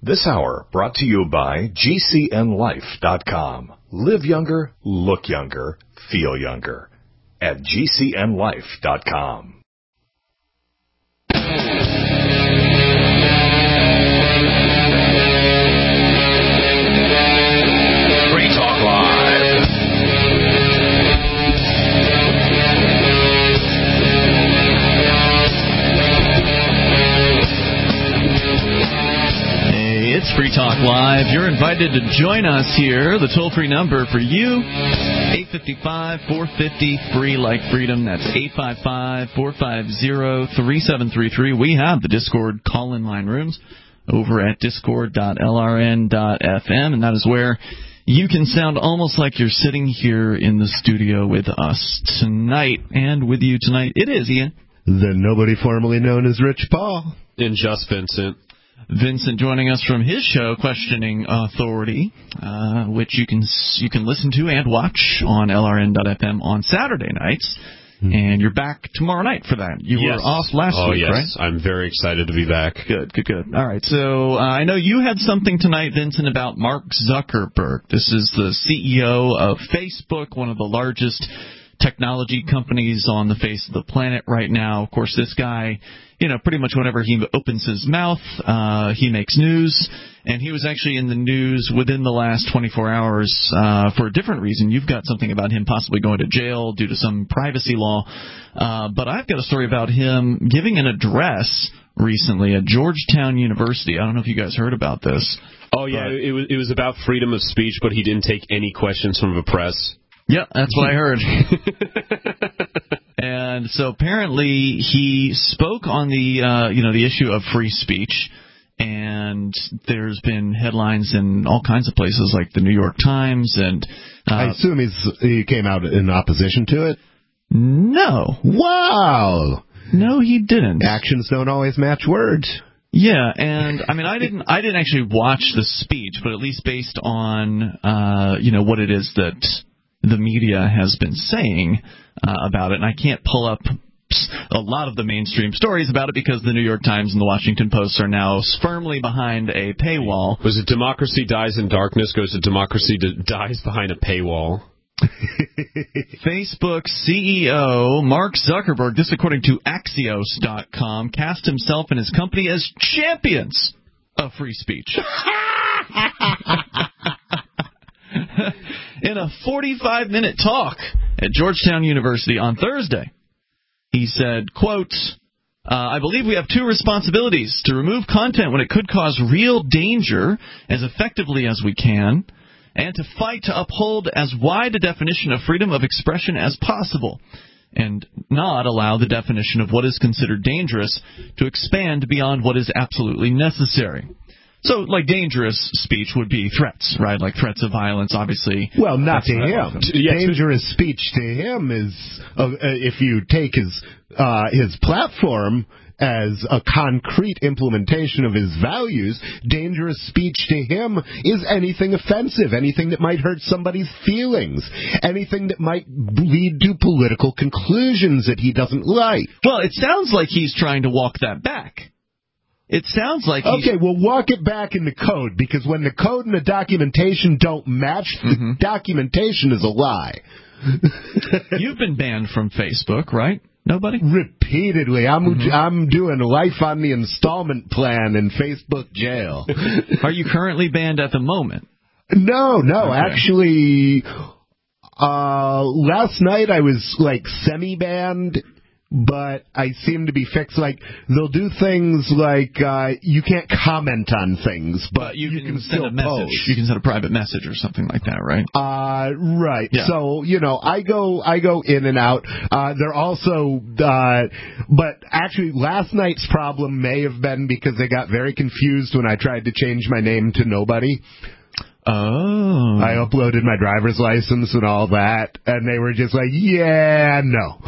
This hour brought to you by GCNLife.com. Live younger, look younger, feel younger. At GCNLife.com. Free Talk Live. It's Free Talk Live. You're invited to join us here. The toll-free number for you, 855-450-FREE like freedom. That's 855-450-3733. We have the Discord call-in line rooms over at discord.lrn.fm, and that is where you can sound almost like you're sitting here in the studio with us tonight. And with you tonight, it is, Ian. The nobody formerly known as Rich Paul. And just Vincent. Vincent joining us from his show, Questioning Authority, which you can listen to and watch on LRN.FM on Saturday nights. And you're back tomorrow night for that. You were off last week, right? I'm very excited to be back. Good. All right, so I know you had something tonight, Vincent, about Mark Zuckerberg. This is the CEO of Facebook, one of the largest technology companies on the face of the planet right now. Of course, this guy, pretty much whenever he opens his mouth, he makes news. And he was actually in the news within the last 24 hours for a different reason. You've got something about him possibly going to jail due to some privacy law. But I've got a story about him giving an address recently at Georgetown University. I don't know if you guys heard about this. Oh, yeah, it was about freedom of speech, but he didn't take any questions from the press. Yeah, that's what I heard. And so apparently he spoke on the issue of free speech, and there's been headlines in all kinds of places like the New York Times, and I assume he came out in opposition to it. No. Wow. No, he didn't. Actions don't always match words. Yeah, and I mean, I didn't actually watch the speech, but at least based on what it is that the media has been saying about it, and I can't pull up a lot of the mainstream stories about it because the New York Times and the Washington Post are now firmly behind a paywall. Was it democracy dies in darkness goes to democracy dies behind a paywall? Facebook CEO Mark Zuckerberg, this according to Axios.com, cast himself and his company as champions of free speech. In a 45-minute talk at Georgetown University on Thursday, he said, quote, I believe we have two responsibilities: to remove content when it could cause real danger as effectively as we can, and to fight to uphold as wide a definition of freedom of expression as possible, and not allow the definition of what is considered dangerous to expand beyond what is absolutely necessary. So, like, dangerous speech would be threats, right? Like threats of violence, obviously. Well, not to him. Dangerous speech to him is, if you take his platform as a concrete implementation of his values, dangerous speech to him is anything offensive, anything that might hurt somebody's feelings, anything that might lead to political conclusions that he doesn't like. Well, it sounds like he's trying to walk that back. It sounds like okay, well, walk it back in the code, because when the code and the documentation don't match, the documentation is a lie. You've been banned from Facebook, right? Nobody? Repeatedly. I'm doing life on the installment plan in Facebook jail. Are you currently banned at the moment? No. Okay. Actually, last night I was, semi-banned. But I seem to be fixed. They'll do things like you can't comment on things, but you can send still a message. Post. You can send a private message or something like that, right? Right. Yeah. So I go in and out. They're also, but actually, last night's problem may have been because they got very confused when I tried to change my name to Nobody. Oh. I uploaded my driver's license and all that, and they were just like, yeah, no.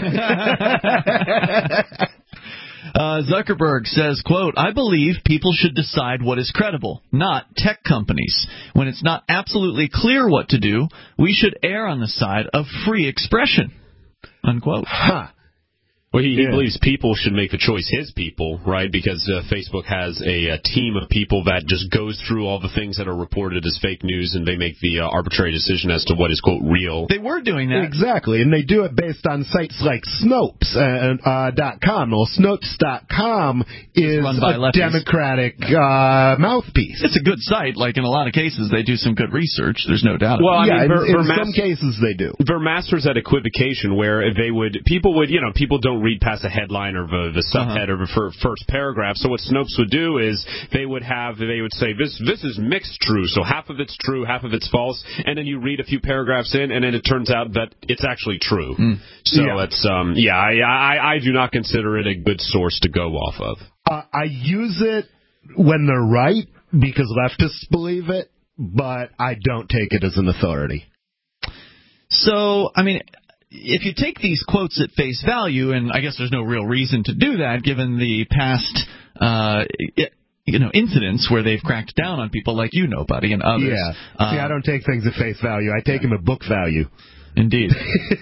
Zuckerberg says, quote, I believe people should decide what is credible, not tech companies. When it's not absolutely clear what to do, we should err on the side of free expression, unquote. Huh. Well, he believes people should make the choice, his people, right? Because Facebook has a team of people that just goes through all the things that are reported as fake news, and they make the arbitrary decision as to what is, quote, real. They were doing that. Exactly, and they do it based on sites like Snopes .com. Well, Snopes.com is a Democratic mouthpiece. It's a good site. Like, in a lot of cases, they do some good research. There's no doubt. Well, in some cases they do. They're masters at equivocation, where people don't read past the headline or the subhead or the first paragraph. So what Snopes would do is they would say this is mixed true, so half of it's true, half of it's false, and then you read a few paragraphs in, and then it turns out that it's actually true. So it's I do not consider it a good source to go off of. I use it when they're right because leftists believe it, but I don't take it as an authority. So, I mean, if you take these quotes at face value, and I guess there's no real reason to do that given the past incidents where they've cracked down on people like buddy, and others. Yeah. See, I don't take things at face value. I take them at book value. Indeed.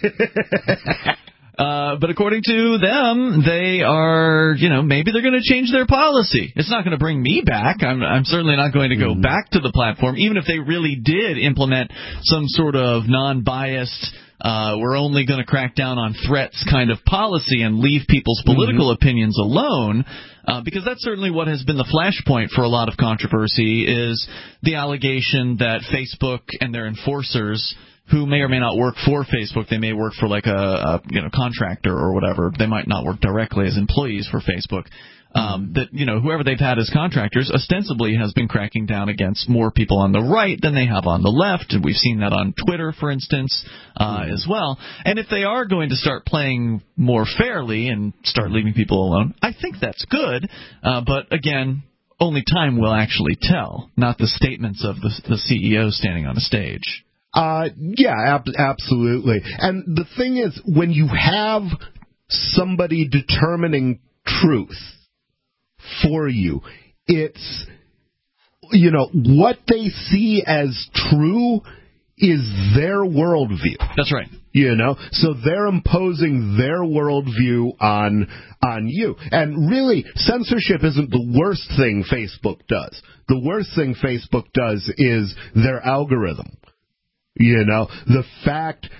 But according to them, they are, maybe they're going to change their policy. It's not going to bring me back. I'm certainly not going to go back to the platform, even if they really did implement some sort of non-biased, we're only going to crack down on threats kind of policy and leave people's political opinions alone. Because that's certainly what has been the flashpoint for a lot of controversy is the allegation that Facebook and their enforcers, who may or may not work for Facebook, they may work for like a contractor or whatever. They might not work directly as employees for Facebook. That whoever they've had as contractors ostensibly has been cracking down against more people on the right than they have on the left, and we've seen that on Twitter, for instance, as well. And if they are going to start playing more fairly and start leaving people alone, I think that's good. But again, only time will actually tell, not the statements of the CEO standing on a stage. Absolutely. And the thing is, when you have somebody determining truth for you, it's, what they see as true is their worldview. That's right. So they're imposing their worldview on you. And really, censorship isn't the worst thing Facebook does. The worst thing Facebook does is their algorithm. The fact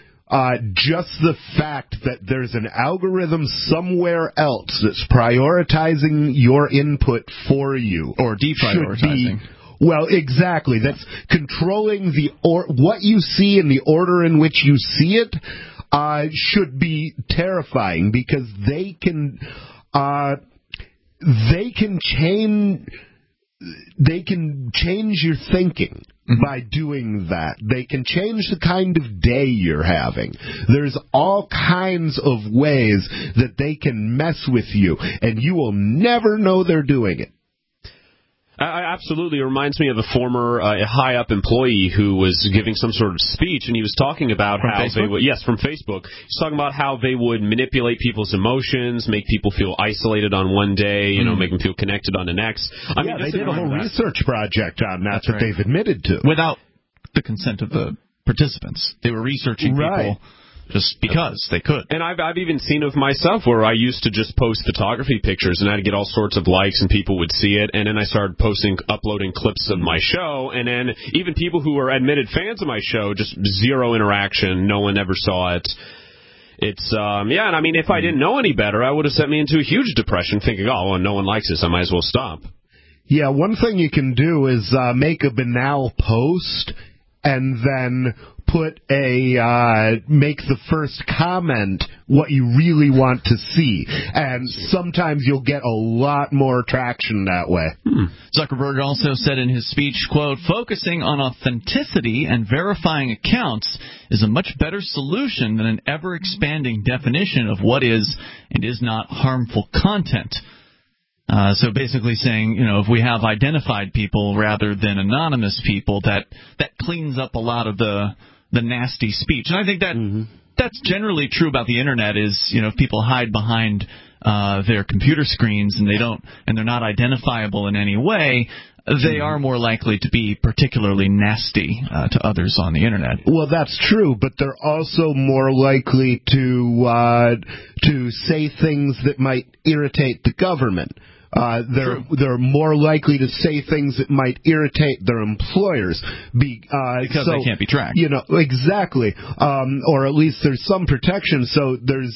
that there's an algorithm somewhere else that's prioritizing your input for you. Or deprioritizing. Well, exactly. That's controlling what you see and the order in which you see it should be terrifying because they can change your thinking. By doing that, they can change the kind of day you're having. There's all kinds of ways that they can mess with you, and you will never know they're doing it. Absolutely. It reminds me of a former high-up employee who was giving some sort of speech, and he was talking about from Facebook. He's talking about how they would manipulate people's emotions, make people feel isolated on one day, make them feel connected on the next. They did a whole research project on that that they've admitted to. Without the consent of the participants. They were researching people just because they could. And I've even seen it myself where I used to just post photography pictures and I'd get all sorts of likes and people would see it, and then I started uploading clips of my show, and then even people who were admitted fans of my show, just zero interaction, no one ever saw it. It's, and if I didn't know any better, I would have sent me into a huge depression thinking, no one likes this, I might as well stop. Yeah, one thing you can do is make a banal post and then make the first comment what you really want to see. And sometimes you'll get a lot more traction that way. Zuckerberg also said in his speech, quote, "Focusing on authenticity and verifying accounts is a much better solution than an ever-expanding definition of what is and is not harmful content." So basically saying, if we have identified people rather than anonymous people, that cleans up a lot of the nasty speech. And I think that's generally true about the internet is, if people hide behind their computer screens and they're not identifiable in any way, they are more likely to be particularly nasty to others on the internet. Well, that's true, but they're also more likely to say things that might irritate the government. They're more likely to say things that might irritate their employers because they can't be tracked. Exactly. Or at least there's some protection. So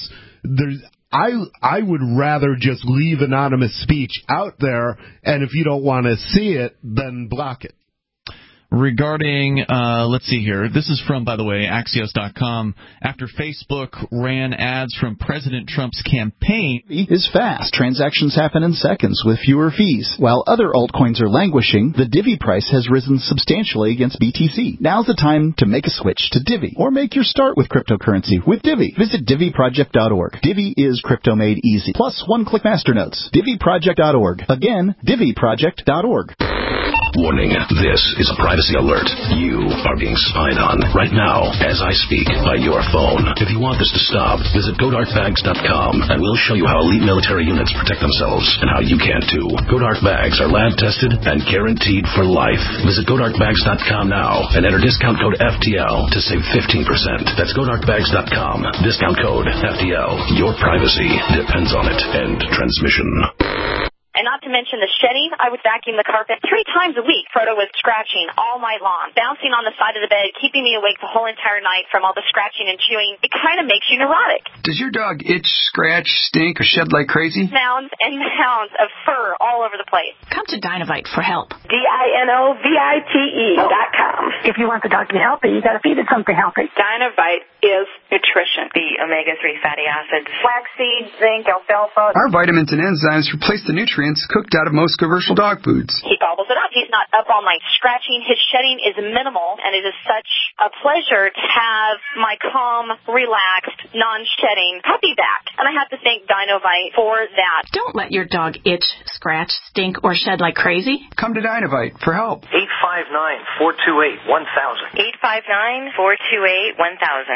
I would rather just leave anonymous speech out there, and if you don't want to see it, then block it. Regarding, let's see here. This is from, by the way, Axios.com. After Facebook ran ads from President Trump's campaign. Is fast. Transactions happen in seconds with fewer fees. While other altcoins are languishing, the Divi price has risen substantially against BTC. Now's the time to make a switch to Divi, or make your start with cryptocurrency with Divi. Visit DiviProject.org. Divi is crypto made easy. Plus one-click masternodes. DiviProject.org. Again, DiviProject.org. Warning, this is a privacy alert. You are being spied on right now as I speak by your phone. If you want this to stop, visit GoDarkBags.com and we'll show you how elite military units protect themselves and how you can too. Godark Bags are lab tested and guaranteed for life. Visit GoDarkBags.com now and enter discount code FTL to save 15%. That's GoDarkBags.com. Discount code FTL. Your privacy depends on it. End transmission. And not to mention the shedding, I would vacuum the carpet 3 times a week. Frodo was scratching all night long, bouncing on the side of the bed, keeping me awake the whole entire night from all the scratching and chewing. It kind of makes you neurotic. Does your dog itch, scratch, stink, or shed like crazy? Mounds and mounds of fur all over the place. Come to Dinovite for help. DINOVITE.com. If you want the dog to be healthy, you got to feed it something healthy. Dinovite is nutrition. The omega-3 fatty acids. Flaxseed, zinc, alfalfa. Our vitamins and enzymes replace the nutrients cooked out of most commercial dog foods. He gobbles it up. He's not up all night scratching. His shedding is minimal, and it is such a pleasure to have my calm, relaxed, non-shedding puppy back. And I have to thank Dinovite for that. Don't let your dog itch, scratch, stink, or shed like crazy. Come to Dinovite for help. 859-428-1000. 859-428-1000.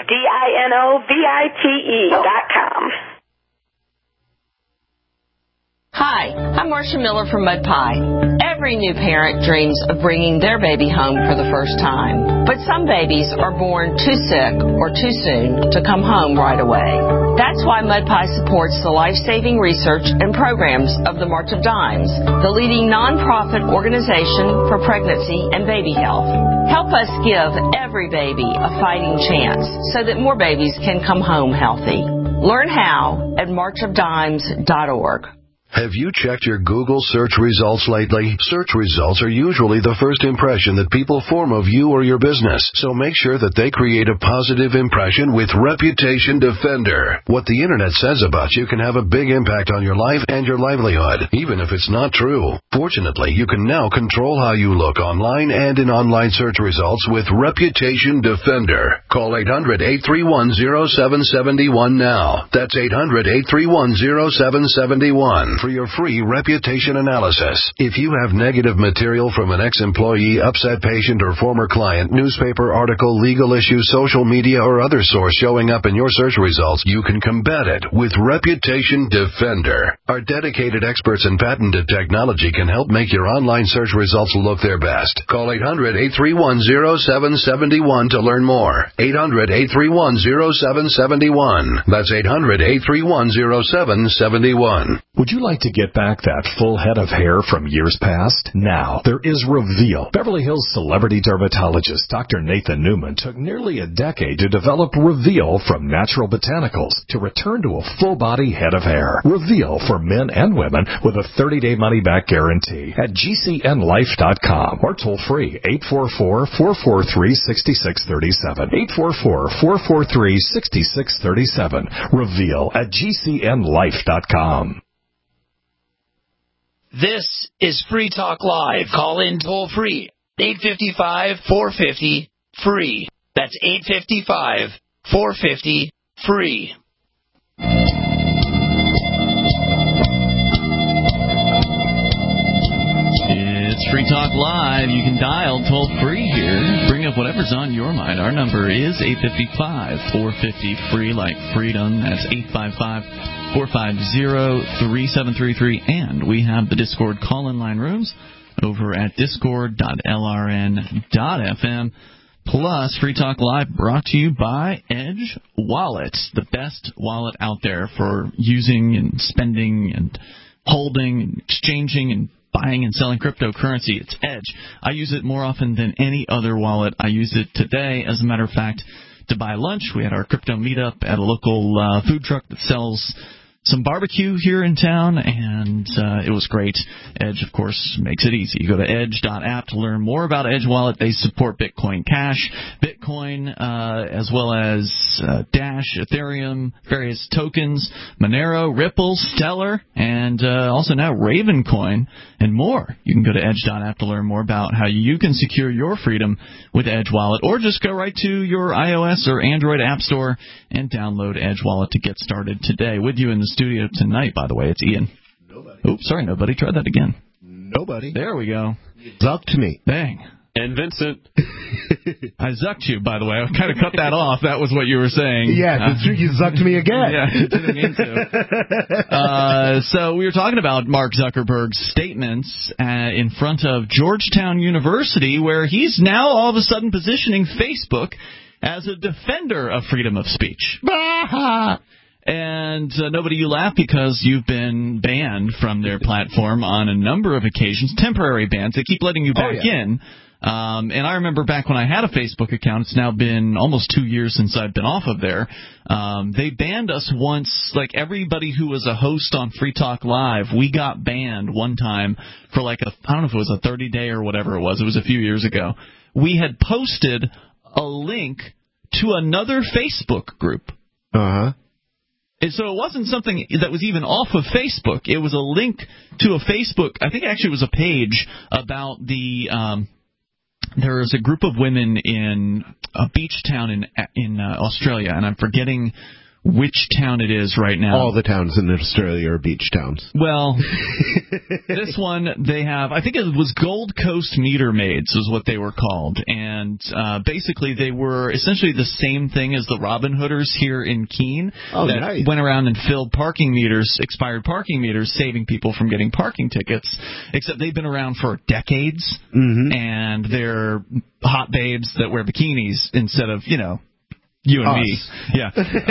DINOVITE.com. Hi, I'm Marcia Miller from Mud Pie. Every new parent dreams of bringing their baby home for the first time. But some babies are born too sick or too soon to come home right away. That's why Mud Pie supports the life-saving research and programs of the March of Dimes, the leading nonprofit organization for pregnancy and baby health. Help us give every baby a fighting chance so that more babies can come home healthy. Learn how at marchofdimes.org. Have you checked your Google search results lately? Search results are usually the first impression that people form of you or your business, so make sure that they create a positive impression with Reputation Defender. What the Internet says about you can have a big impact on your life and your livelihood, even if it's not true. Fortunately, you can now control how you look online and in online search results with Reputation Defender. Call 800-831-0771 now. That's 800-831-0771. For your free reputation analysis. If you have negative material from an ex-employee, upset patient, or former client, newspaper article, legal issue, social media, or other source showing up in your search results, you can combat it with Reputation Defender. Our dedicated experts in patented technology can help make your online search results look their best. Call 800-831-0771 to learn more. 800-831-0771. That's 800-831-0771. Would you like to get back that full head of hair from years past? Now, there is Reveal. Beverly Hills celebrity dermatologist Dr. Nathan Newman took nearly a decade to develop Reveal from natural botanicals to return to a full-body head of hair. Reveal for men and women with a 30-day money-back guarantee at GCNlife.com or toll free 844-443-6637. 844-443-6637. Reveal at GCNlife.com. This is Free Talk Live. Call in toll free. 855-450-FREE. That's 855-450-FREE. It's Free Talk Live. You can dial toll free here. Bring up whatever's on your mind. Our number is 855-450-FREE, like freedom. That's 855-450-3733. And we have the Discord call-in line rooms over at discord.lrn.fm. Plus, Free Talk Live brought to you by Edge Wallet, the best wallet out there for using and spending and holding and exchanging and buying and selling cryptocurrency. It's Edge. I use it more often than any other wallet. I use it today, as a matter of fact, to buy lunch. We had our crypto meetup at a local food truck that sells some barbecue here in town, and it was great. Edge, of course, makes it easy. You go to edge.app to learn more about Edge Wallet. They support Bitcoin Cash, Bitcoin, as well as Dash, Ethereum, various tokens, Monero, Ripple, Stellar, and also now Ravencoin, and more. You can go to edge.app to learn more about how you can secure your freedom with Edge Wallet, or just go right to your iOS or Android App Store and download Edge Wallet to get started today. With you in the studio tonight, by the way, it's Ian. Nobody. Oops, sorry, nobody. Try that again. Nobody. There we go. Zucked me. Bang. And Vincent. I zucked you, by the way. I kind of cut that off. That was what you were saying. Yeah, you zucked me again. Yeah, didn't mean to. So we were talking about Mark Zuckerberg's statements in front of Georgetown University, where he's now all of a sudden positioning Facebook as a defender of freedom of speech. And nobody, you laugh because you've been banned from their platform on a number of occasions, temporary bans. They keep letting you back in. And I remember back when I had a Facebook account, it's now been almost 2 years since I've been off of there. They banned us once, like everybody who was a host on Free Talk Live, we got banned one time for like I don't know if it was a 30-day or whatever it was. It was a few years ago. We had posted a link to another Facebook group. Uh-huh. And so it wasn't something that was even off of Facebook. It was a link to a Facebook. I think actually it was a page about the. There is a group of women in a beach town in Australia, and I'm forgetting which town it is right now. All the towns in Australia are beach towns. Well, this one they have, I think it was Gold Coast Meter Maids is what they were called. And basically they were essentially the same thing as the Robin Hooders here in Keene that nice. Went around and filled parking meters, expired parking meters, saving people from getting parking tickets, except they've been around for decades, and they're hot babes that wear bikinis instead of, you and me. Yeah.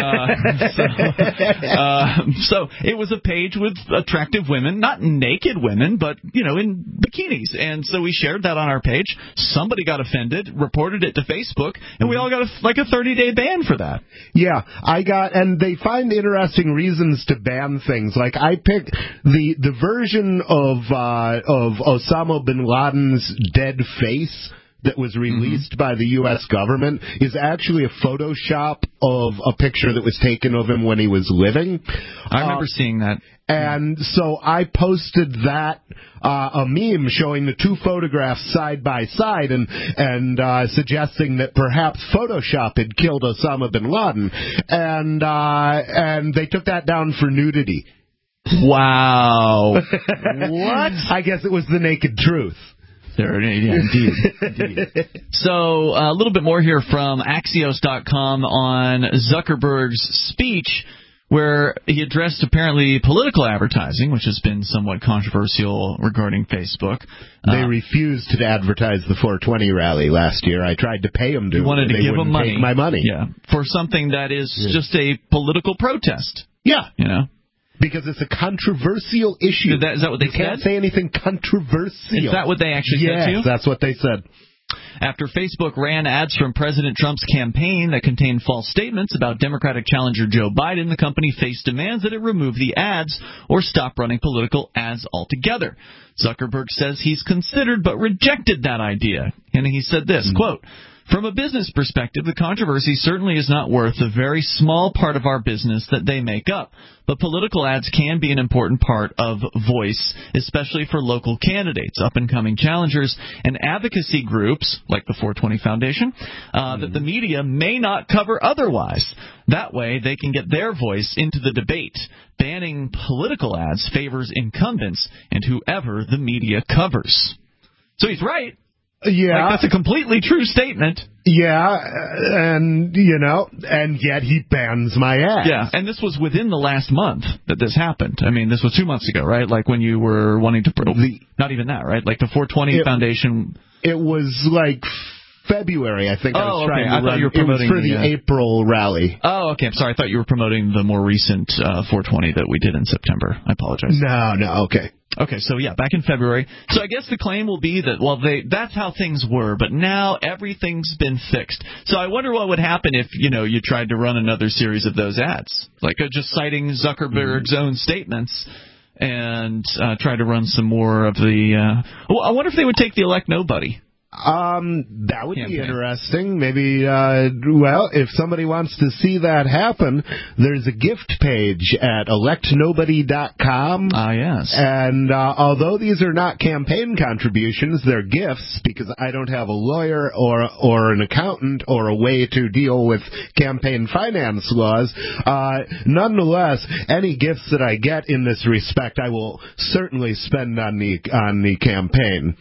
So it was a page with attractive women, not naked women, but, in bikinis. And so we shared that on our page. Somebody got offended, reported it to Facebook, and we all got a 30-day ban for that. Yeah, and they find interesting reasons to ban things. Like I picked the version of Osama bin Laden's dead face that was released by the U.S. government is actually a Photoshop of a picture that was taken of him when he was living. I remember seeing that. And so I posted that, a meme showing the two photographs side by side and suggesting that perhaps Photoshop had killed Osama bin Laden. And they took that down for nudity. Wow. What? I guess it was the naked truth. Indeed. So a little bit more here from Axios.com on Zuckerberg's speech, where he addressed apparently political advertising, which has been somewhat controversial regarding Facebook. They refused to advertise the 420 rally last year. I tried to pay them to. You wanted to give them money. Take my money. Yeah, for something that is just a political protest. Yeah. Because it's a controversial issue. Is that what they said? You can't say anything controversial. Is that what they actually said to you? Yes, that's what they said. After Facebook ran ads from President Trump's campaign that contained false statements about Democratic challenger Joe Biden, the company faced demands that it remove the ads or stop running political ads altogether. Zuckerberg says he's considered but rejected that idea. And he said this, quote, "From a business perspective, the controversy certainly is not worth the very small part of our business that they make up. But political ads can be an important part of voice, especially for local candidates, up-and-coming challengers, and advocacy groups, like the 420 Foundation, that the media may not cover otherwise. That way, they can get their voice into the debate. Banning political ads favors incumbents and whoever the media covers." So he's right. Yeah. Like, that's a completely true statement. Yeah, and yet he bans my ads. Yeah, and this was within the last month that this happened. I mean, this was 2 months ago, right? Like when you were wanting to... not even that, right? Like the 420 Foundation... It was like February, I think. I was trying to I thought you were promoting it was for the April rally. Oh, okay. I'm sorry. I thought you were promoting the more recent 420 that we did in September. I apologize. No, okay. Okay, so yeah, back in February. So I guess the claim will be that, well, that's how things were, but now everything's been fixed. So I wonder what would happen if, you tried to run another series of those ads, like just citing Zuckerberg's own statements and try to run some more of the... well, I wonder if they would take the Elect Nobody. That would be interesting. Maybe, if somebody wants to see that happen, there's a gift page at electnobody.com. Yes. And although these are not campaign contributions, they're gifts because I don't have a lawyer or an accountant or a way to deal with campaign finance laws. Nonetheless, any gifts that I get in this respect, I will certainly spend on the campaign.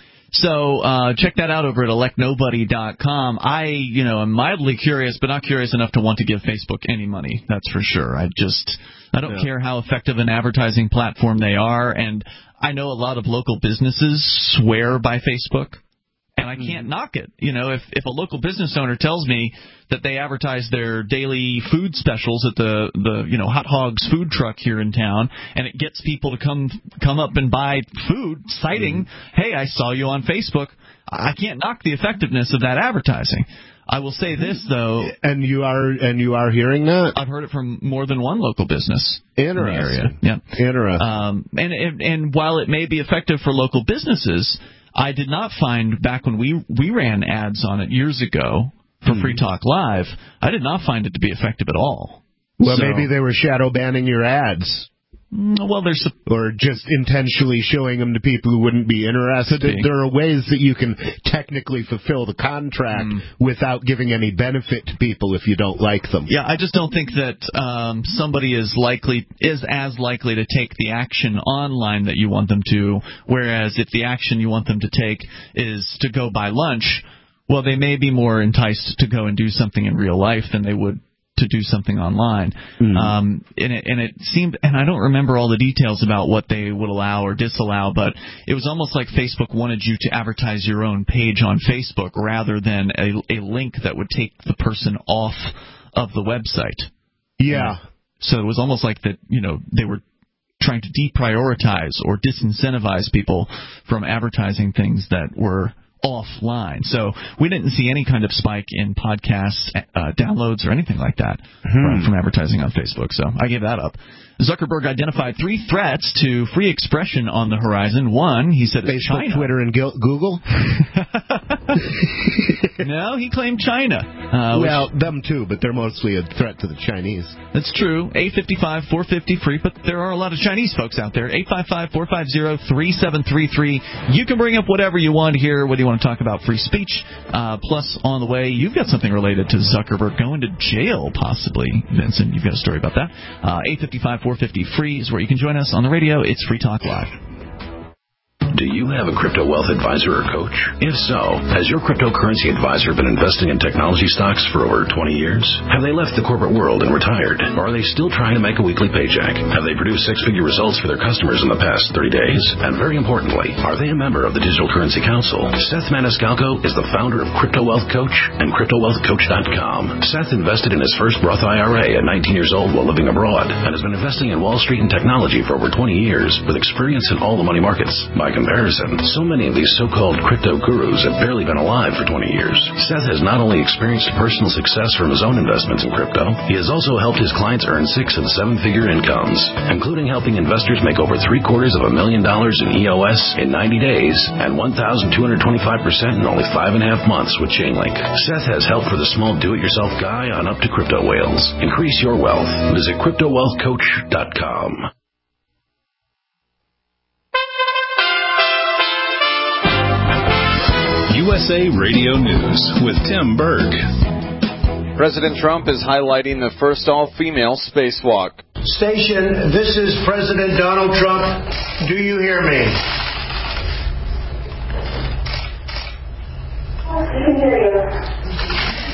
So check that out over at electnobody.com. I'm mildly curious, but not curious enough to want to give Facebook any money. That's for sure. I don't care how effective an advertising platform they are, and I know a lot of local businesses swear by Facebook, and I can't knock it. If a local business owner tells me that they advertise their daily food specials at the Hot Hogs food truck here in town, and it gets people to come up and buy food, citing, hey, I saw you on Facebook, I can't knock the effectiveness of that advertising. I will say this, though. And you are hearing that? I've heard it from more than one local business in the area. Yeah. Interesting. And while it may be effective for local businesses, I did not find, back when we ran ads on it years ago for Free Talk Live, I did not find it to be effective at all. Well, maybe they were shadow banning your ads. Well, or just intentionally showing them to people who wouldn't be interested. There are ways that you can technically fulfill the contract without giving any benefit to people if you don't like them. Yeah, I just don't think that somebody is as likely to take the action online that you want them to, whereas if the action you want them to take is to go buy lunch, well, they may be more enticed to go and do something in real life than they would to do something online. And it seemed, and I don't remember all the details about what they would allow or disallow, but it was almost like Facebook wanted you to advertise your own page on Facebook rather than a link that would take the person off of the website. Yeah. So it was almost like that, they were trying to deprioritize or disincentivize people from advertising things that were offline. So we didn't see any kind of spike in podcast downloads or anything like that from advertising on Facebook. So I gave that up. Zuckerberg identified 3 threats to free expression on the horizon. One, he said, Facebook, it's China. Twitter, and Google? No, he claimed China. Them too, but they're mostly a threat to the Chinese. That's true. 855-450-FREE, but there are a lot of Chinese folks out there. 855-450-3733. You can bring up whatever you want here, whether you want to talk about free speech. Plus, on the way, you've got something related to Zuckerberg going to jail, possibly. Vincent, you've got a story about that. 855-450-FREE is where you can join us on the radio. It's Free Talk Live. Do you have a crypto wealth advisor or coach? If so, has your cryptocurrency advisor been investing in technology stocks for over 20 years? Have they left the corporate world and retired? Or are they still trying to make a weekly paycheck? Have they produced 6-figure results for their customers in the past 30 days? And very importantly, are they a member of the Digital Currency Council? Seth Maniscalco is the founder of Crypto Wealth Coach and CryptoWealthCoach.com. Seth invested in his first Roth IRA at 19 years old while living abroad and has been investing in Wall Street and technology for over 20 years with experience in all the money markets. By comparison, so many of these so-called crypto gurus have barely been alive for 20 years. Seth has not only experienced personal success from his own investments in crypto, he has also helped his clients earn 6- and 7-figure incomes, including helping investors make over $750,000 in EOS in 90 days and 1,225% in only 5.5 months with Chainlink. Seth has help for the small do-it-yourself guy on up to crypto whales. Increase your wealth. Visit CryptoWealthCoach.com. USA Radio News with Tim Berg. President Trump is highlighting the first all-female spacewalk. Station, this is President Donald Trump. Do you hear me?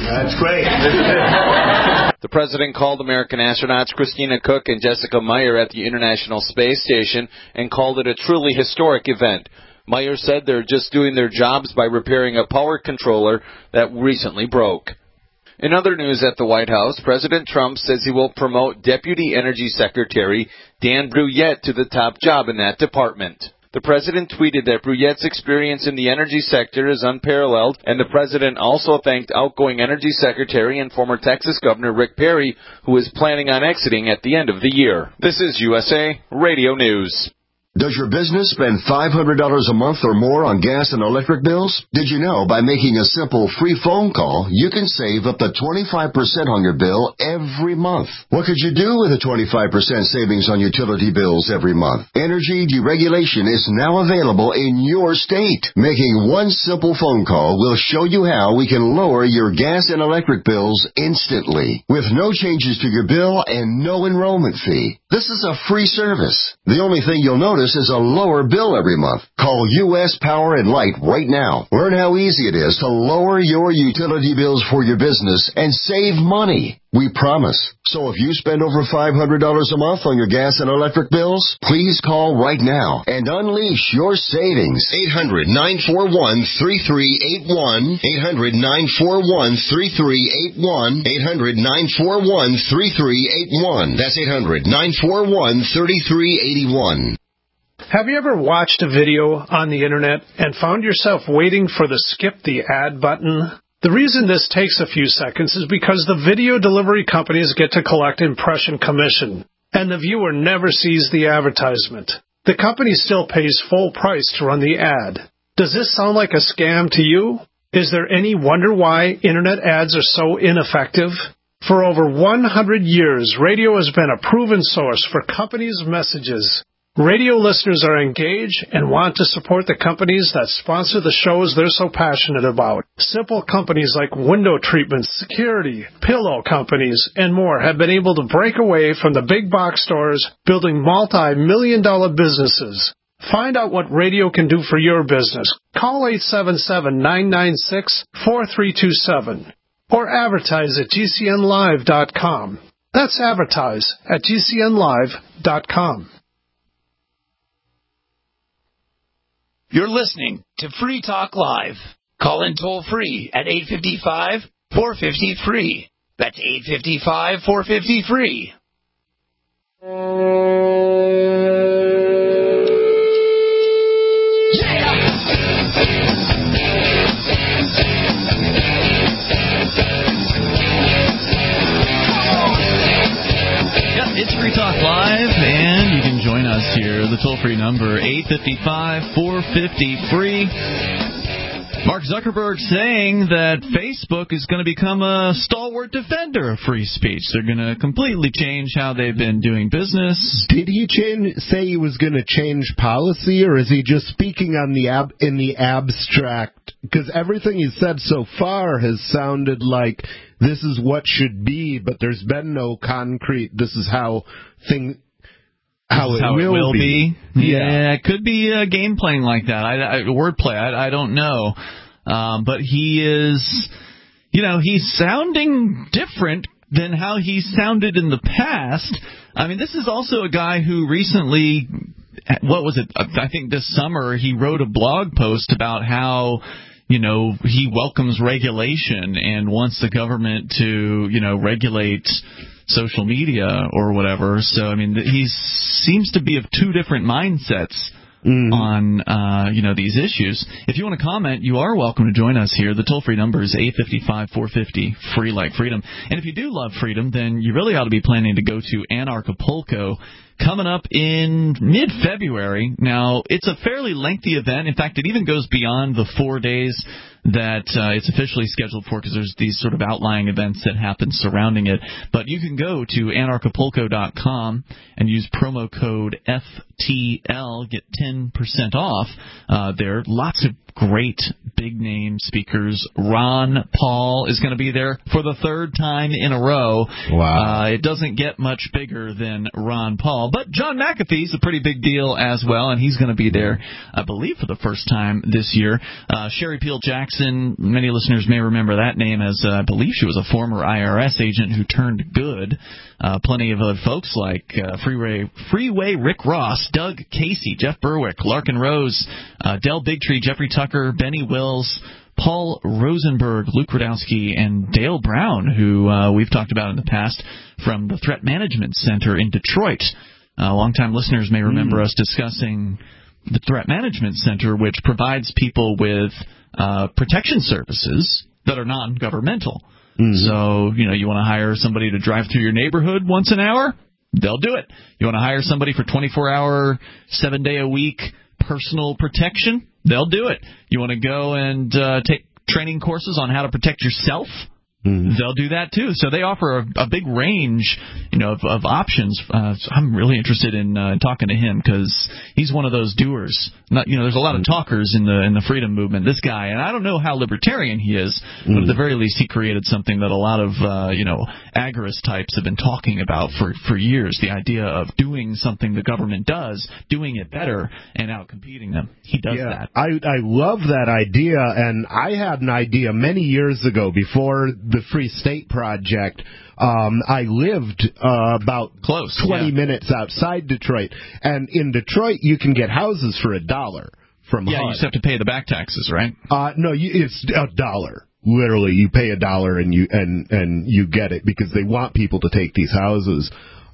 That's great. The president called American astronauts Christina Koch and Jessica Meyer at the International Space Station and called it a truly historic event. Meyer said they're just doing their jobs by repairing a power controller that recently broke. In other news at the White House, President Trump says he will promote Deputy Energy Secretary Dan Brouillette to the top job in that department. The president tweeted that Brouillette's experience in the energy sector is unparalleled, and the president also thanked outgoing Energy Secretary and former Texas Governor Rick Perry, who is planning on exiting at the end of the year. This is USA Radio News. Does your business spend $500 a month or more on gas and electric bills? Did you know by making a simple free phone call, you can save up to 25% on your bill every month? What could you do with a 25% savings on utility bills every month? Energy deregulation is now available in your state. Making one simple phone call will show you how we can lower your gas and electric bills instantly, with no changes to your bill and no enrollment fee. This is a free service. The only thing you'll notice is a lower bill every month. Call U.S. Power and Light right now. Learn how easy it is to lower your utility bills for your business and save money. We promise. So if you spend over $500 a month on your gas and electric bills, please call right now and unleash your savings. 800-941-3381. 800-941-3381. 800-941-3381. That's 800-941-3381. Have you ever watched a video on the internet and found yourself waiting for the skip the ad button? The reason this takes a few seconds is because the video delivery companies get to collect impression commission, and the viewer never sees the advertisement. The company still pays full price to run the ad. Does this sound like a scam to you? Is there any wonder why internet ads are so ineffective? For over 100 years, radio has been a proven source for companies' messages. Radio listeners are engaged and want to support the companies that sponsor the shows they're so passionate about. Simple companies like window treatments, security, pillow companies, and more have been able to break away from the big box stores, building multi-million-dollar businesses. Find out what radio can do for your business. Call 877-996-4327 or advertise at GCNlive.com. That's advertise at GCNlive.com. You're listening to Free Talk Live. Call in toll free at 855-450-FREE. That's 855-450-FREE. It's Free Talk Live, and you can join us here. The toll-free number, 855-450-FREE. Mark Zuckerberg saying that Facebook is going to become a stalwart defender of free speech. They're going to completely change how they've been doing business. Did he say he was going to change policy, or is he just speaking on in the abstract? Because everything he's said so far has sounded like this is what should be, but there's been no concrete, this is how it will be. Yeah, it could be a game playing like that. Wordplay, I don't know. But he is, he's sounding different than how he sounded in the past. I mean, this is also a guy who recently, I think this summer, he wrote a blog post about how he welcomes regulation and wants the government to, regulate social media or whatever. So, I mean, he seems to be of two different mindsets on, these issues. If you want to comment, you are welcome to join us here. The toll-free number is 855-450-FREE like freedom. And if you do love freedom, then you really ought to be planning to go to Anarchapulco coming up in mid-February. Now, it's a fairly lengthy event. In fact, it even goes beyond the 4 days that it's officially scheduled for, because there's these sort of outlying events that happen surrounding it. But you can go to anarchapulco.com and use promo code FTL, get 10% off there. Lots of great big-name speakers. Ron Paul is going to be there for the third time in a row. Wow. It doesn't get much bigger than Ron Paul. well. But John McAfee's a pretty big deal as well, and he's going to be there, I believe, for the first time this year. Sherry Peel Jackson, many listeners may remember that name as, I believe she was a former IRS agent who turned good. Plenty of other folks like Freeway Rick Ross, Doug Casey, Jeff Berwick, Larkin Rose, Del Bigtree, Jeffrey Tucker, Benny Wills, Paul Rosenberg, Luke Radowski, and Dale Brown, who we've talked about in the past from the Threat Management Center in Detroit. Longtime listeners may remember us discussing the Threat Management Center, which provides people with protection services that are non-governmental. So, you want to hire somebody to drive through your neighborhood once an hour? They'll do it. You want to hire somebody for 24-hour, 7-day-a-week personal protection? They'll do it. You want to go and take training courses on how to protect yourself? They'll do that too. So they offer a big range, of options. So I'm really interested in talking to him because he's one of those doers. There's a lot of talkers in the freedom movement. This guy, and I don't know how libertarian he is, but at the very least, he created something that a lot of agorist types have been talking about for years. The idea of doing something the government does, doing it better, and out-competing them. He does that. I love that idea, and I had an idea many years ago before the Free State Project. I lived about 20 minutes outside Detroit, and in Detroit you can get houses for $1 from HUD. You just have to pay the back taxes, right? No, it's $1. Literally, you pay $1 and you get it because they want people to take these houses.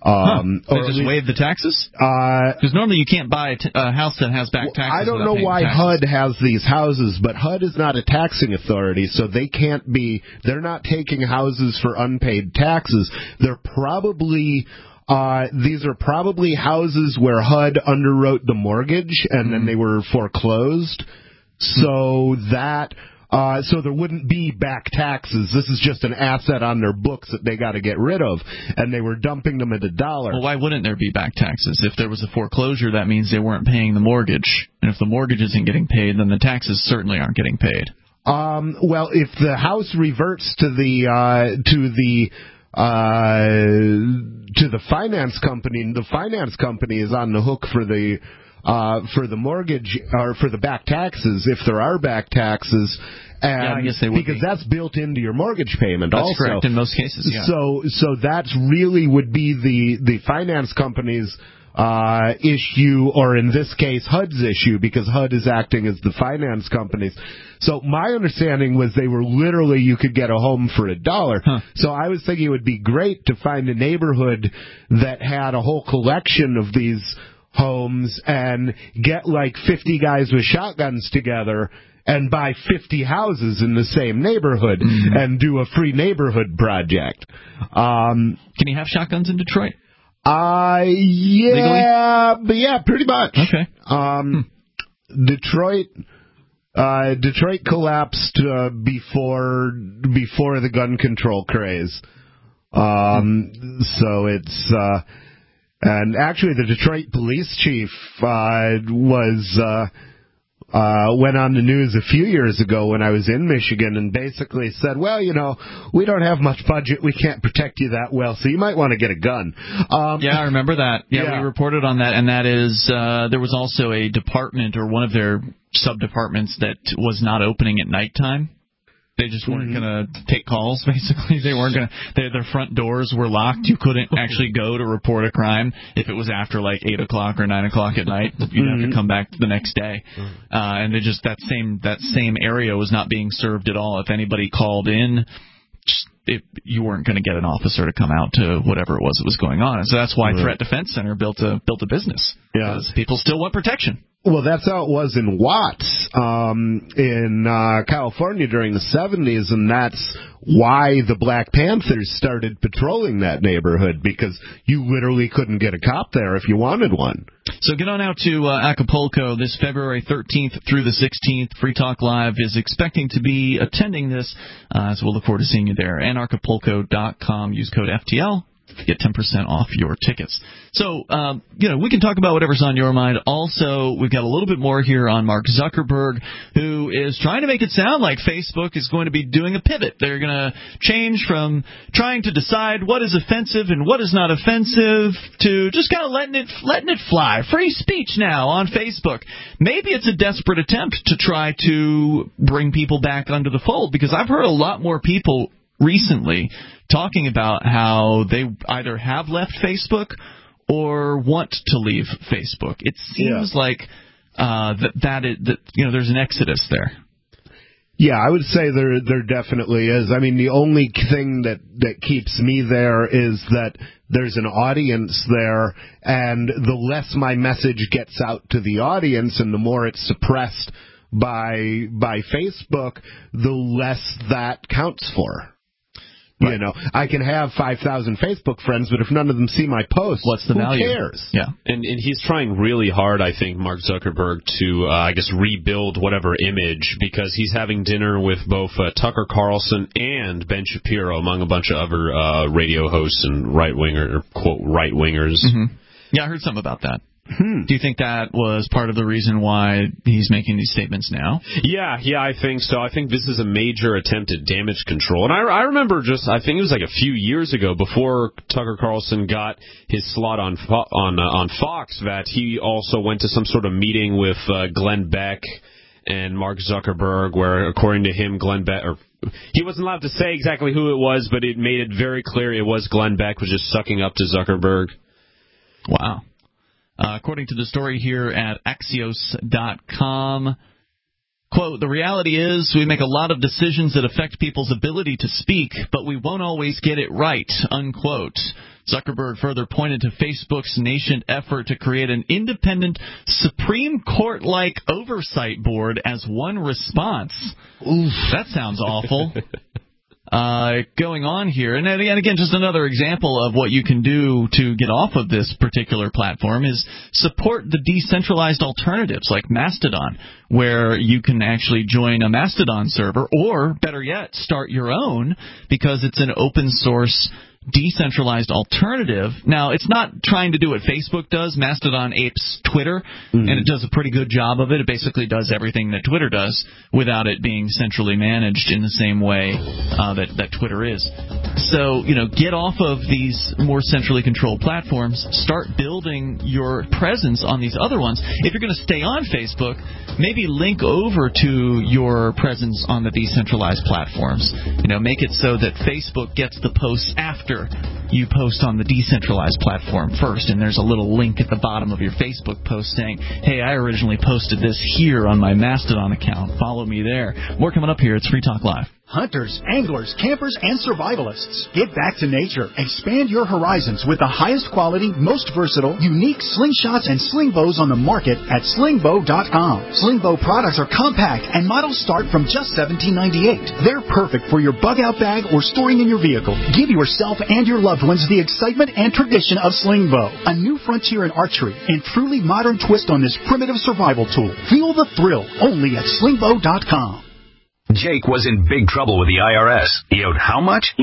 They just waive the taxes? Because normally you can't buy a house that has back taxes. I don't know why HUD has these houses, but HUD is not a taxing authority, so they can't be. They're not taking houses for unpaid taxes. They're probably. These are probably houses where HUD underwrote the mortgage and then they were foreclosed, so that. So there wouldn't be back taxes. This is just an asset on their books that they got to get rid of, and they were dumping them at $1. Well, why wouldn't there be back taxes? If there was a foreclosure, that means they weren't paying the mortgage, and if the mortgage isn't getting paid, then the taxes certainly aren't getting paid. Well, if the house reverts to the finance company is on the hook for the mortgage or for the back taxes, if there are back taxes, and I guess they would because that's built into your mortgage payment. That's also correct in most cases. Yeah. So that's really would be the finance company's issue, or in this case HUD's issue, because HUD is acting as the finance companies. So my understanding was they were literally, you could get a home for $1. So I was thinking it would be great to find a neighborhood that had a whole collection of these homes and get like 50 guys with shotguns together and buy 50 houses in the same neighborhood and do a free neighborhood project. Can you have shotguns in Detroit? Yeah, but yeah, pretty much. Okay. Detroit collapsed before the gun control craze. So it's and actually the Detroit police chief went on the news a few years ago when I was in Michigan and basically said, well, we don't have much budget. We can't protect you that well, so you might want to get a gun. Yeah, I remember that. Yeah, we reported on that, and that is there was also a department or one of their sub-departments that was not opening at nighttime. They just weren't going to take calls, basically. They weren't going to. Their front doors were locked. You couldn't actually go to report a crime if it was after like 8 o'clock or 9 o'clock at night. You'd have to come back the next day. And they just that same area was not being served at all. If anybody called in, you weren't going to get an officer to come out to whatever it was going on. And so that's why Threat Defense Center built a business. Because people still want protection. Well, that's how it was in Watts in California during the 70s, and that's why the Black Panthers started patrolling that neighborhood, because you literally couldn't get a cop there if you wanted one. So get on out to Acapulco this February 13th through the 16th. Free Talk Live is expecting to be attending this, so we'll look forward to seeing you there. Anarchapulco.com. Use code FTL get 10% off your tickets. So, we can talk about whatever's on your mind. Also, we've got a little bit more here on Mark Zuckerberg, who is trying to make it sound like Facebook is going to be doing a pivot. They're going to change from trying to decide what is offensive and what is not offensive to just kind of letting it fly. Free speech now on Facebook. Maybe it's a desperate attempt to try to bring people back under the fold, because I've heard a lot more people recently talking about how they either have left Facebook or want to leave Facebook. It seems like there's an exodus there. Yeah, I would say there definitely is. I mean, the only thing that keeps me there is that there's an audience there, and the less my message gets out to the audience and the more it's suppressed by Facebook, the less that counts for. Right. I can have 5,000 Facebook friends, but if none of them see my post, what's the value? Who cares? Yeah. And he's trying really hard, I think, Mark Zuckerberg, to, rebuild whatever image, because he's having dinner with both Tucker Carlson and Ben Shapiro, among a bunch of other radio hosts and right-wingers. Mm-hmm. Yeah, I heard something about that. Do you think that was part of the reason why he's making these statements now? Yeah, I think so. I think this is a major attempt at damage control. And I remember I think it was like a few years ago, before Tucker Carlson got his slot on Fox, that he also went to some sort of meeting with Glenn Beck and Mark Zuckerberg, where, according to him, Glenn Beck, or he wasn't allowed to say exactly who it was, but it made it very clear it was Glenn Beck was just sucking up to Zuckerberg. Wow. According to the story here at Axios.com, quote, "The reality is we make a lot of decisions that affect people's ability to speak, but we won't always get it right," unquote. Zuckerberg further pointed to Facebook's nascent effort to create an independent Supreme Court-like oversight board as one response. Oof, that sounds awful. Going on here, and again, just another example of what you can do to get off of this particular platform is support the decentralized alternatives like Mastodon, where you can actually join a Mastodon server, or better yet, start your own, because it's an open source decentralized alternative. Now, it's not trying to do what Facebook does. Mastodon apes Twitter, and it does a pretty good job of it. It basically does everything that Twitter does without it being centrally managed in the same way that Twitter is. So, get off of these more centrally controlled platforms. Start building your presence on these other ones. If you're going to stay on Facebook, maybe link over to your presence on the decentralized platforms. Make it so that Facebook gets the posts after you post on the decentralized platform first, and there's a little link at the bottom of your Facebook post saying, "Hey, I originally posted this here on my Mastodon account. Follow me there." More coming up here. It's Free Talk Live. Hunters, anglers, campers, and survivalists. Get back to nature. Expand your horizons with the highest quality, most versatile, unique slingshots and sling bows on the market at slingbow.com. Slingbow products are compact and models start from just $17.98. They're perfect for your bug-out bag or storing in your vehicle. Give yourself and your loved ones the excitement and tradition of Slingbow, a new frontier in archery and truly modern twist on this primitive survival tool. Feel the thrill only at slingbow.com. Jake was in big trouble with the IRS. He owed how much?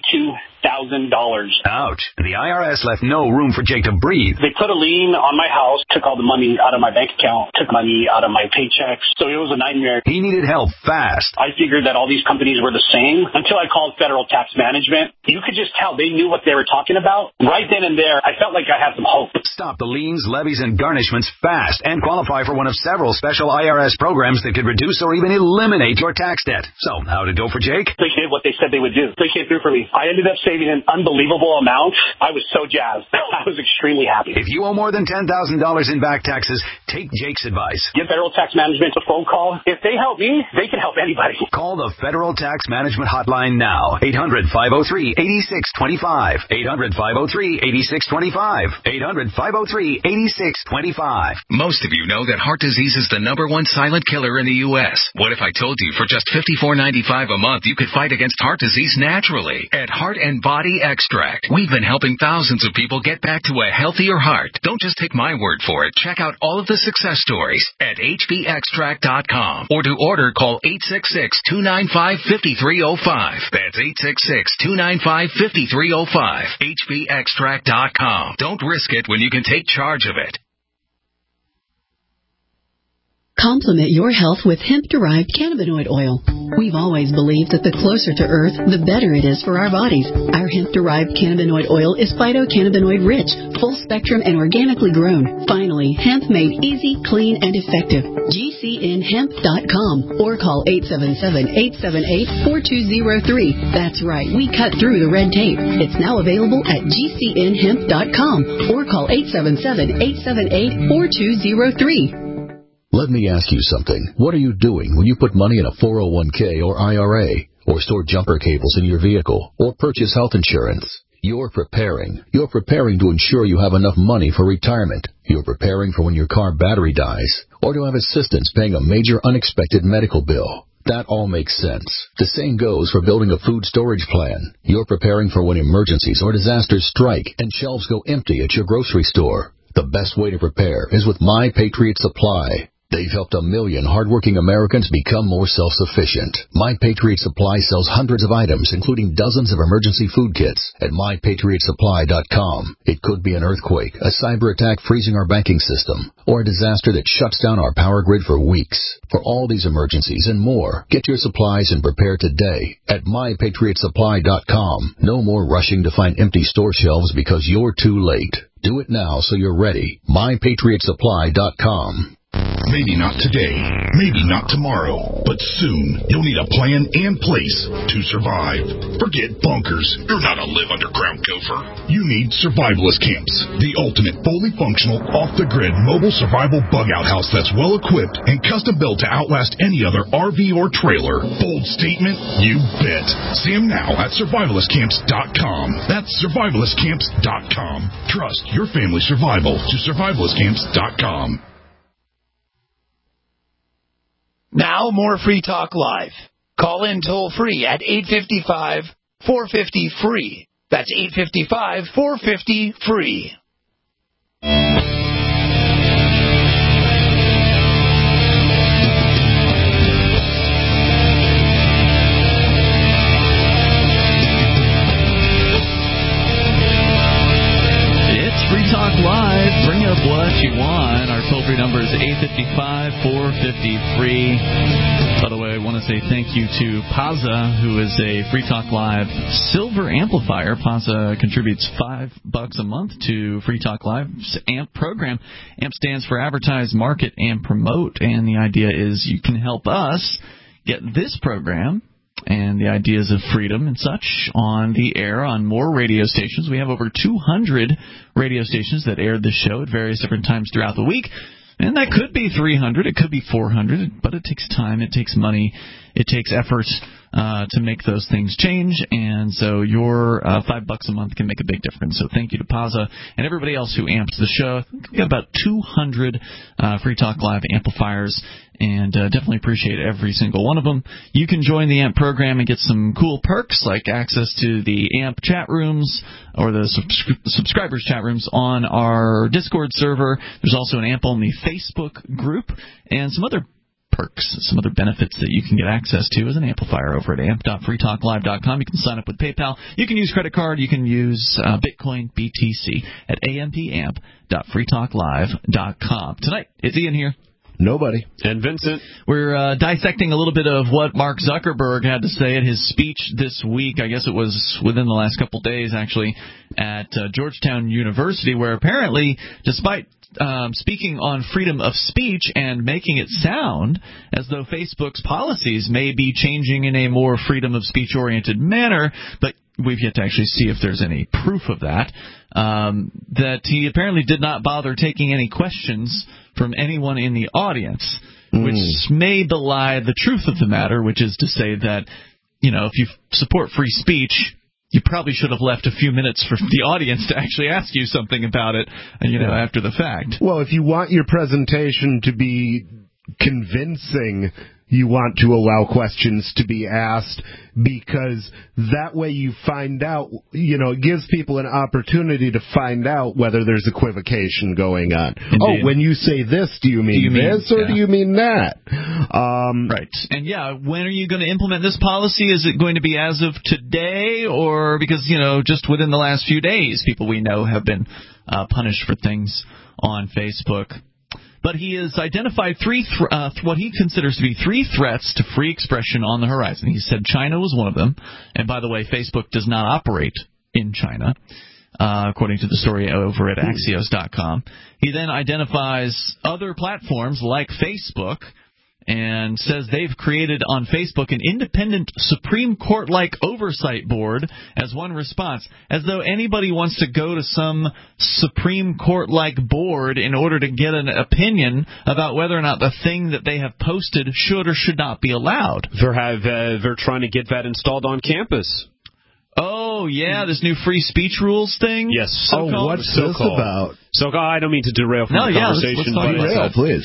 $92,000. Ouch. The IRS left no room for Jake to breathe. They put a lien on my house, took all the money out of my bank account, took money out of my paychecks. So it was a nightmare. He needed help fast. I figured that all these companies were the same until I called Federal Tax Management. You could just tell they knew what they were talking about. Right then and there, I felt like I had some hope. Stop the liens, levies, and garnishments fast and qualify for one of several special IRS programs that could reduce or even eliminate your tax debt. So, how'd it go for Jake? They did what they said they would do. They came through for me. I ended up saving an unbelievable amount. I was so jazzed. I was extremely happy. If you owe more than $10,000 in back taxes, take Jake's advice. Give Federal Tax Management a phone call. If they help me, they can help anybody. Call the Federal Tax Management Hotline now. 800-503-8625. 800-503-8625. 800-503-8625. Most of you know that heart disease is the #1 silent killer in the U.S. What if I told you for just $54.95 a month you could fight against heart disease naturally? At Heart and Body Extract. We've been helping thousands of people get back to a healthier heart. Don't just take my word for it. Check out all of the success stories at hbextract.com. Or to order, call 866-295-5305. That's 866-295-5305. hbextract.com. Don't risk it when you can take charge of it. Complement your health with hemp-derived cannabinoid oil. We've always believed that the closer to Earth, the better it is for our bodies. Our hemp-derived cannabinoid oil is phytocannabinoid-rich, full-spectrum, and organically grown. Finally, hemp made easy, clean, and effective. GCNhemp.com or call 877-878-4203. That's right, we cut through the red tape. It's now available at GCNhemp.com or call 877-878-4203. Let me ask you something. What are you doing when you put money in a 401k or IRA, or store jumper cables in your vehicle, or purchase health insurance? You're preparing. You're preparing to ensure you have enough money for retirement. You're preparing for when your car battery dies, or to have assistance paying a major unexpected medical bill. That all makes sense. The same goes for building a food storage plan. You're preparing for when emergencies or disasters strike and shelves go empty at your grocery store. The best way to prepare is with My Patriot Supply. They've helped 1 million hardworking Americans become more self-sufficient. My Patriot Supply sells hundreds of items, including dozens of emergency food kits at MyPatriotSupply.com. It could be an earthquake, a cyber attack freezing our banking system, or a disaster that shuts down our power grid for weeks. For all these emergencies and more, get your supplies and prepare today at MyPatriotSupply.com. No more rushing to find empty store shelves because you're too late. Do it now so you're ready. MyPatriotSupply.com. Maybe not today, maybe not tomorrow, but soon you'll need a plan and place to survive. Forget bunkers. You're not a live underground gopher. You need Survivalist Camps, the ultimate fully functional, off-the-grid mobile survival bug-out house that's well-equipped and custom-built to outlast any other RV or trailer. Bold statement? You bet. See them now at survivalistcamps.com. That's survivalistcamps.com. Trust your family's survival to survivalistcamps.com. Now, more Free Talk Live. Call in toll-free at 855-450-FREE. That's 855-450-FREE. Free Talk Live. Bring up what you want. Our toll-free number is 855-450-FREE. By the way, I want to say thank you to Paza, who is a Free Talk Live silver amplifier. Paza contributes $5 a month to Free Talk Live's AMP program. AMP stands for Advertise, Market, and Promote. And the idea is you can help us get this program and the ideas of freedom and such on the air on more radio stations. We have over 200 radio stations that aired the show at various different times throughout the week. And that could be 300, it could be 400, but it takes time, it takes money, it takes effort to make those things change, and so your $5 a month can make a big difference. So thank you to Paza and everybody else who amps the show. We've got about 200 Free Talk Live amplifiers, and definitely appreciate every single one of them. You can join the AMP program and get some cool perks like access to the AMP chat rooms or the subscribers chat rooms on our Discord server. There's also an AMP-only Facebook group and some other perks, some other benefits that you can get access to as an amplifier over at amp.freetalklive.com. You can sign up with PayPal. You can use credit card. You can use Bitcoin, BTC at ampamp.freetalklive.com. Tonight, it's Ian here. Nobody. And Vincent. We're dissecting a little bit of what Mark Zuckerberg had to say at his speech this week. I guess it was within the last couple days, actually, at Georgetown University, where apparently, despite speaking on freedom of speech and making it sound as though Facebook's policies may be changing in a more freedom of speech-oriented manner, but we've yet to actually see if there's any proof of that, that he apparently did not bother taking any questions from anyone in the audience, which may belie the truth of the matter, which is to say that, you know, if you support free speech, you probably should have left a few minutes for the audience to actually ask you something about it, you know, after the fact. Well, if you want your presentation to be convincing, you want to allow questions to be asked, because that way you find out, it gives people an opportunity to find out whether there's equivocation going on. Indeed. Oh, when you say this, do you mean this or do you mean that? Right. And when are you going to implement this policy? Is it going to be as of today, or because, just within the last few days, people we know have been punished for things on Facebook? But he has identified what he considers to be 3 threats to free expression on the horizon. He said China was one of them. And by the way, Facebook does not operate in China, according to the story over at Axios.com. He then identifies other platforms like Facebook, and says they've created on Facebook an independent Supreme Court-like oversight board as one response, as though anybody wants to go to some Supreme Court-like board in order to get an opinion about whether or not the thing that they have posted should or should not be allowed. They're trying to get that installed on campus. Oh, yeah, this new free speech rules thing? Yes. What's this about? So I don't mean to derail from the conversation. Let's please.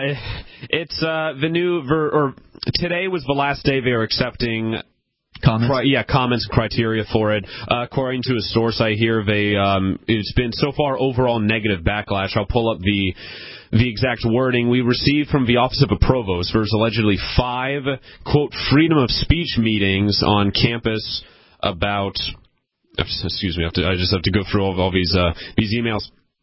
It's the new, today was the last day they are accepting comments. Comments and criteria for it. According to a source I hear, it's been so far overall negative backlash. I'll pull up the exact wording we received from the Office of a Provost. There's allegedly 5, quote, freedom of speech meetings on campus about, excuse me, I just have to go through all these emails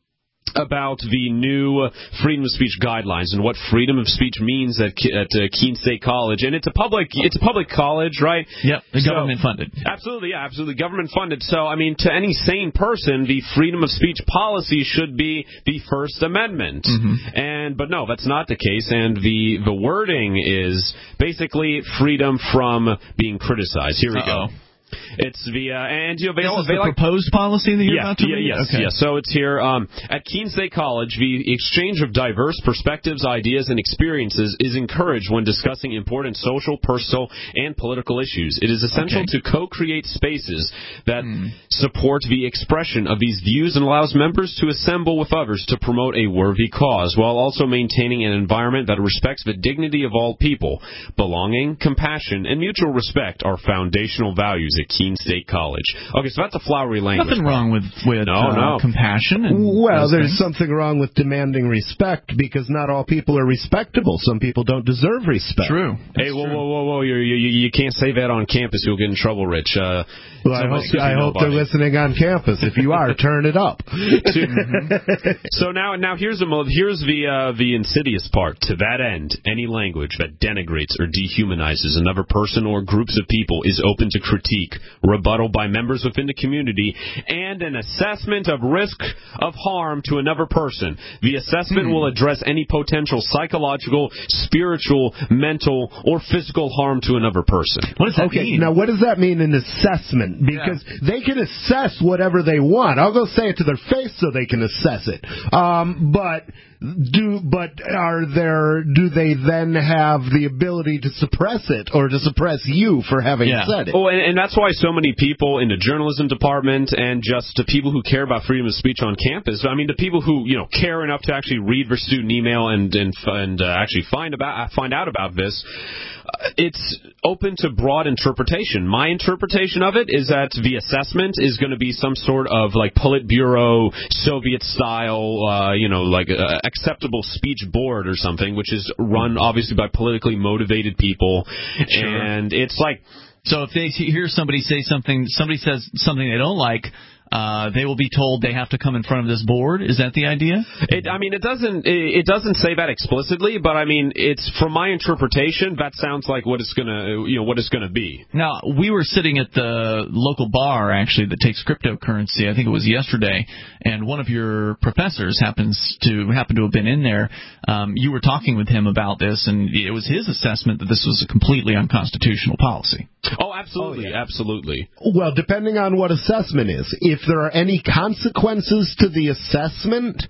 about the new freedom of speech guidelines and what freedom of speech means at Keene State College. And it's a public college, right? Yep, government funded. Absolutely government funded. So, I mean, to any sane person, the freedom of speech policy should be the First Amendment. Mm-hmm. But no, that's not the case. And the wording is basically freedom from being criticized. Here we go. It's the proposed policy that you're about to read? Yes, okay. Yes. So it's here at Keene State College. The exchange of diverse perspectives, ideas, and experiences is encouraged when discussing important social, personal, and political issues. It is essential to co-create spaces that support the expression of these views and allows members to assemble with others to promote a worthy cause, while also maintaining an environment that respects the dignity of all people. Belonging, compassion, and mutual respect are foundational values at Keene State College. Okay, so that's a flowery language. Nothing wrong with compassion. And there's something wrong with demanding respect, because not all people are respectable. Some people don't deserve respect. True. Hey, whoa. You can't say that on campus. You'll get in trouble, Rich. I hope they're listening on campus. If you are, turn it up. So now here's the insidious part. To that end, any language that denigrates or dehumanizes another person or groups of people is open to critique, rebuttal by members within the community, and an assessment of risk of harm to another person. The assessment will address any potential psychological, spiritual, mental, or physical harm to another person. What does that mean? Now, what does that mean, an assessment? Because they can assess whatever they want. I'll go say it to their face so they can assess it. But do they then have the ability to suppress it or to suppress you for having said it? Oh, and that's why so many people in the journalism department and just the people who care about freedom of speech on campus, I mean, the people who care enough to actually read their student email and actually find out about this, it's open to broad interpretation. My interpretation of it is that the assessment is going to be some sort of like Politburo, Soviet style, acceptable speech board or something, which is run obviously by politically motivated people. Sure. And it's like, so if they hear somebody says something they don't like, they will be told they have to come in front of this board. Is that the idea? It doesn't say that explicitly, but I mean, it's from my interpretation, that sounds like what it's gonna be. Now, we were sitting at the local bar actually that takes cryptocurrency. I think it was yesterday, and one of your professors happened to have been in there. You were talking with him about this, and it was his assessment that this was a completely unconstitutional policy. Oh, absolutely, absolutely. Well, depending on what assessment is, if there are any consequences to the assessment,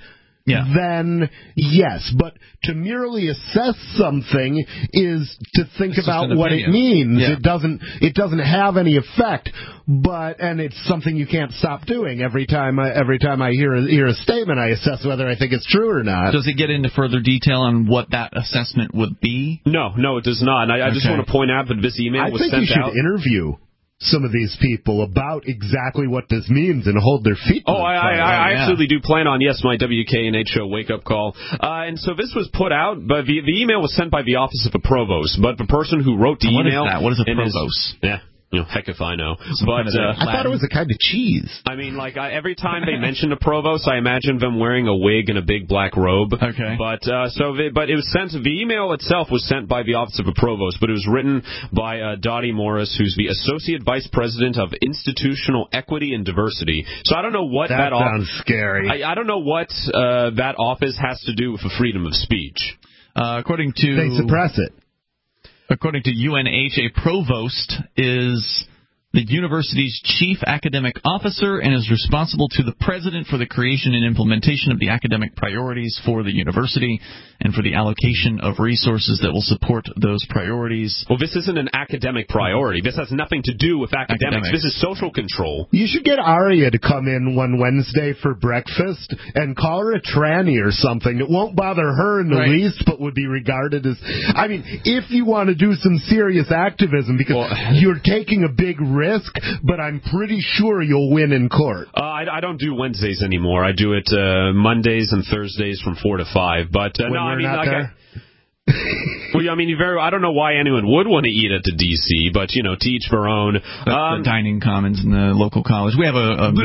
then yes. But to merely assess something is to think about what it means. Yeah. It doesn't have any effect. And it's something you can't stop doing. Every time I hear a statement, I assess whether I think it's true or not. Does it get into further detail on what that assessment would be? No, it does not. And I just want to point out that this email was sent out. I think you should interview some of these people about exactly what this means and hold their feet to the fire. I absolutely do plan on, my WKNH show wake-up call. And so this was put out, but the email was sent by the office of a provost. But the person who wrote the email... What is a provost? Heck if I know. But I thought it was a kind of cheese. I mean, every time they mention a provost, I imagine them wearing a wig and a big black robe. Okay. But it was sent. The email itself was sent by the office of a provost, but it was written by Dottie Morris, who's the associate vice president of institutional equity and diversity. So I don't know what that sounds scary. I don't know what that office has to do with the freedom of speech. According to they suppress it. According to UNH, a provost is the university's chief academic officer and is responsible to the president for the creation and implementation of the academic priorities for the university and for the allocation of resources that will support those priorities. Well, this isn't an academic priority. This has nothing to do with academics. This is social control. You should get Aria to come in one Wednesday for breakfast and call her a tranny or something. It won't bother her in the least, but would be regarded as... I mean, if you want to do some serious activism, because you're taking a big risk, but I'm pretty sure you'll win in court. I don't do Wednesdays anymore. I do it Mondays and Thursdays from 4 to 5. But no, I mean, well, I mean, I don't know why anyone would want to eat at the DC, but to each their own. The dining commons in the local college. We have a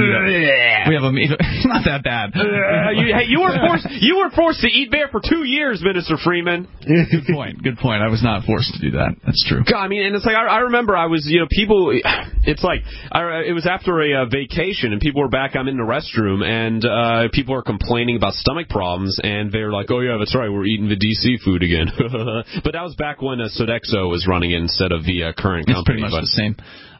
not that bad. You were forced to eat there for 2 years, Minister Freeman. Good point. I was not forced to do that. That's true. God, I mean, and it's like I remember I was people. It's like it was after a vacation and people were back. I'm in the restroom and people are complaining about stomach problems and they're like, oh yeah, that's right, we're eating the DC food again. But that was back when Sodexo was running it instead of the current company. It's pretty much the same.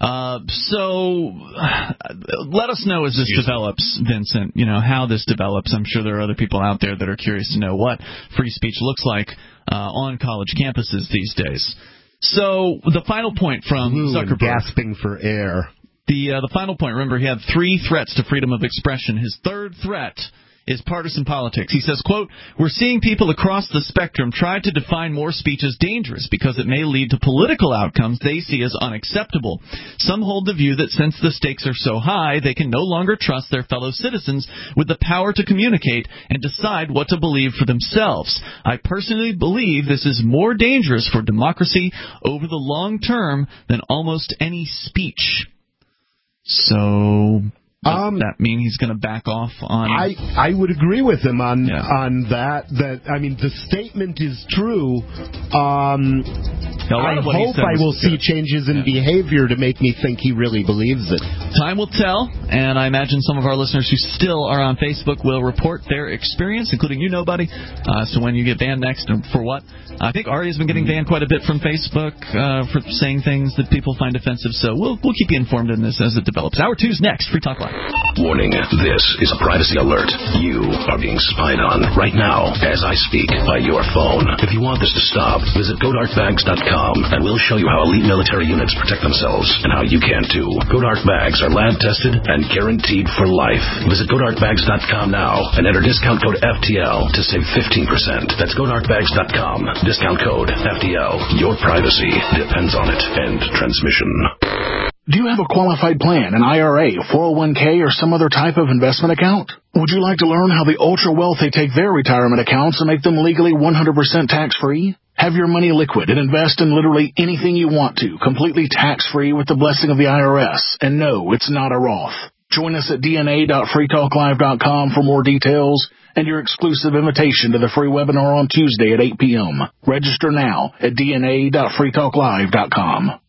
So let us know as this develops, Vincent, how this develops. I'm sure there are other people out there that are curious to know what free speech looks like on college campuses these days. So the final point from Zuckerberg. Gasping for air. The final point, remember, he had 3 threats to freedom of expression. His third threat is partisan politics. He says, quote, "We're seeing people across the spectrum try to define more speech as dangerous because it may lead to political outcomes they see as unacceptable. Some hold the view that since the stakes are so high, they can no longer trust their fellow citizens with the power to communicate and decide what to believe for themselves. I personally believe this is more dangerous for democracy over the long term than almost any speech." So... Does that mean he's going to back off on... I would agree with him on that. I mean, the statement is true. I hope I will see changes in behavior to make me think he really believes it. Time will tell, and I imagine some of our listeners who still are on Facebook will report their experience, including buddy, so when you get banned next and for what. I think Aria's been getting banned quite a bit from Facebook for saying things that people find offensive, so we'll keep you informed in this as it develops. Hour 2's next. Free Talk Live. Warning, this is a privacy alert. You are being spied on right now as I speak by your phone. If you want this to stop, visit GoDarkBags.com and we'll show you how elite military units protect themselves and how you can too. GoDark Bags are lab tested and guaranteed for life. Visit GoDarkBags.com now and enter discount code FTL to save 15%. That's GoDarkBags.com. Discount code FTL. Your privacy depends on it. End transmission. Do you have a qualified plan, an IRA, 401k, or some other type of investment account? Would you like to learn how the ultra-wealthy take their retirement accounts and make them legally 100% tax-free? Have your money liquid and invest in literally anything you want to, completely tax-free with the blessing of the IRS. And no, it's not a Roth. Join us at dna.freetalklive.com for more details and your exclusive invitation to the free webinar on Tuesday at 8 p.m. Register now at dna.freetalklive.com.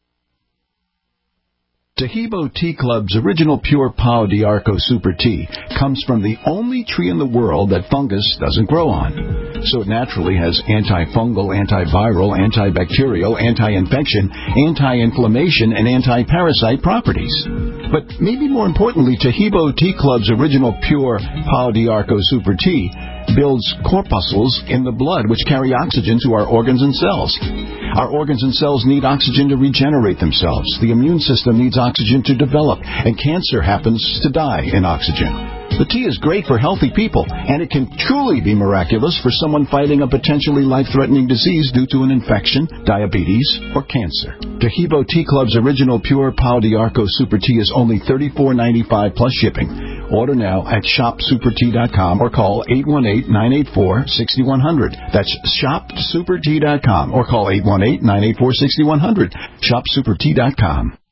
Tahibo Tea Club's original pure Pau d'Arco Super Tea comes from the only tree in the world that fungus doesn't grow on. So it naturally has antifungal, antiviral, antibacterial, anti-infection, anti-inflammation, and anti-parasite properties. But maybe more importantly, Tahibo Tea Club's original pure Pau d'Arco Super Tea builds corpuscles in the blood which carry oxygen to our organs and cells. Our organs and cells need oxygen to regenerate themselves. The immune system needs oxygen to develop, and cancer happens to die in oxygen. The tea is great for healthy people, and it can truly be miraculous for someone fighting a potentially life-threatening disease due to an infection, diabetes, or cancer. Tahibo Tea Club's original pure Pau d'Arco Super Tea is only $34.95 plus shipping. Order now at shopsupertea.com or call 818-984-6100. That's shopsupertea.com or call 818-984-6100. Shopsupertea.com.